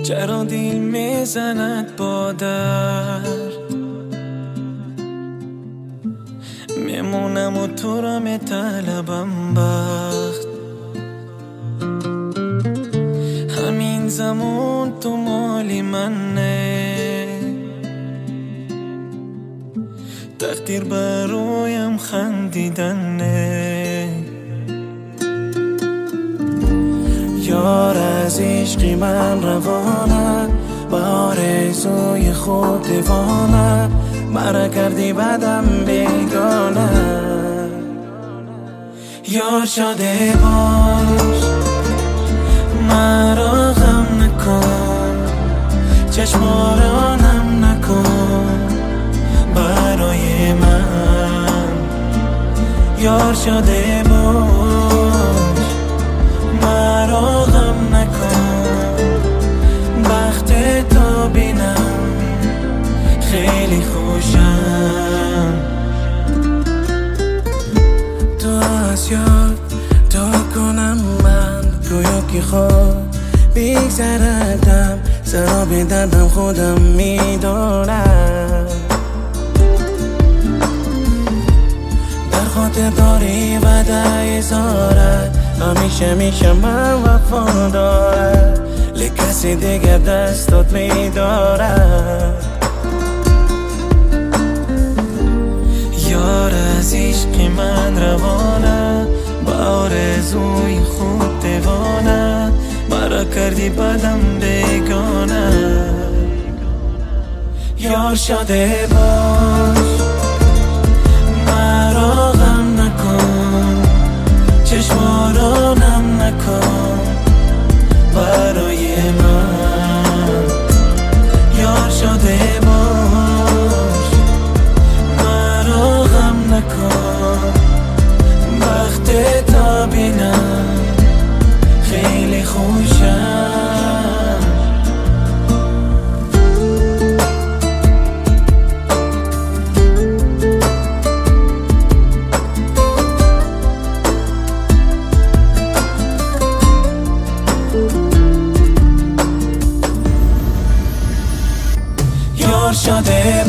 چرا دیل میزند با درد، میمونم و تو را میطلبم بخت. همین زمان تو مالی منه، تقدیر برایم خندیدنه. یار از عشقی من روانه، با آرزوی خود دیوانه. مرا کردی بدم بیگانه، یار شده باش مرا غم نکن، چشما را نم نکن برای من. یار شده باش مرا غم نکن، بخت تو بینم خیلی خوشم. تو از یاد تا کنم من گویا که خواب بگذردم، سراب دردم خودم میدارم. در خاطر داری وعده ازارت، همیشه من وفادارم، لی کسی دیگر دستات میدارد. یار از عشق من روانه، با آرزوی خود دیوانه. مرا کردی بدم بیگانه، یار شده باش مرا غم نکن، چشما را نم نکن برای من. یار شده باش مرا غم نکن، بخت تا بینم خیلی خوشم. یار شده